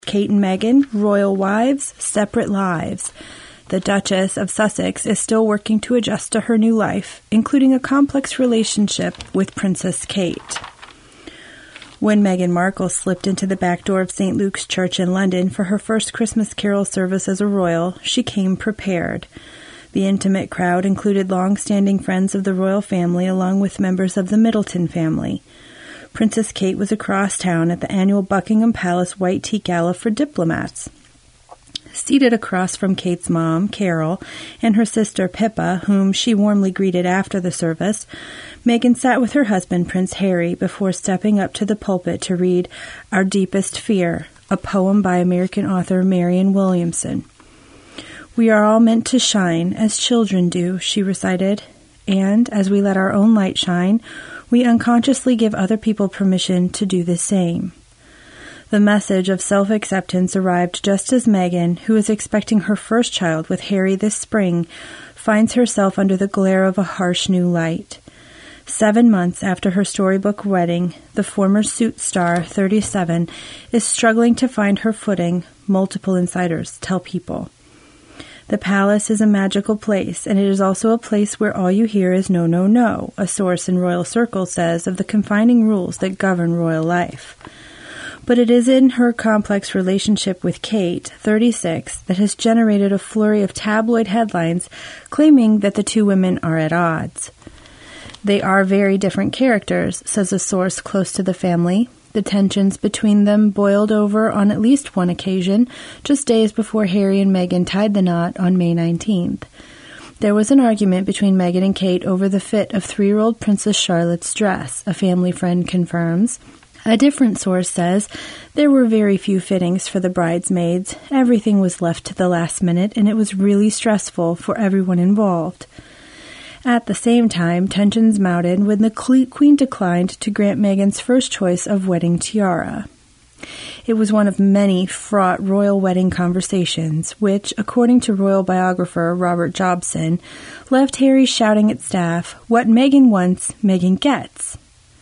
Kate and Meghan, royal wives, separate lives. The Duchess of Sussex is still working to adjust to her new life, including a complex relationship with Princess Kate. When Meghan Markle slipped into the back door of St. Luke's Church in London for her first Christmas carol service as a royal, she came prepared. The intimate crowd included long-standing friends of the royal family along with members of the Middleton family. Princess Kate was across town at the annual Buckingham Palace White Tea Gala for diplomats. Seated across from Kate's mom, Carol, and her sister, Pippa, whom she warmly greeted after the service, Meghan sat with her husband, Prince Harry, before stepping up to the pulpit to read Our Deepest Fear, a poem by American author Marianne Williamson. We are all meant to shine, as children do, she recited, and as we let our own light shine, we unconsciously give other people permission to do the same. The message of self-acceptance arrived just as Meghan, who is expecting her first child with Harry this spring, finds herself under the glare of a harsh new light. 7 months after her storybook wedding, the former Suits star, 37, is struggling to find her footing, multiple insiders tell People. The palace is a magical place, and it is also a place where all you hear is no, no, no, a source in royal circles says of the confining rules that govern royal life. But it is in her complex relationship with Kate, 36, that has generated a flurry of tabloid headlines claiming that the two women are at odds. They are very different characters, says a source close to the family. The tensions between them boiled over on at least one occasion, just days before Harry and Meghan tied the knot on May 19th. There was an argument between Meghan and Kate over the fit of 3-year-old Princess Charlotte's dress, a family friend confirms. A different source says there were very few fittings for the bridesmaids. Everything was left to the last minute, and it was really stressful for everyone involved. At the same time, tensions mounted when the Queen declined to grant Meghan's first choice of wedding tiara. It was one of many fraught royal wedding conversations, which, according to royal biographer Robert Jobson, left Harry shouting at staff, "What Meghan wants, Meghan gets."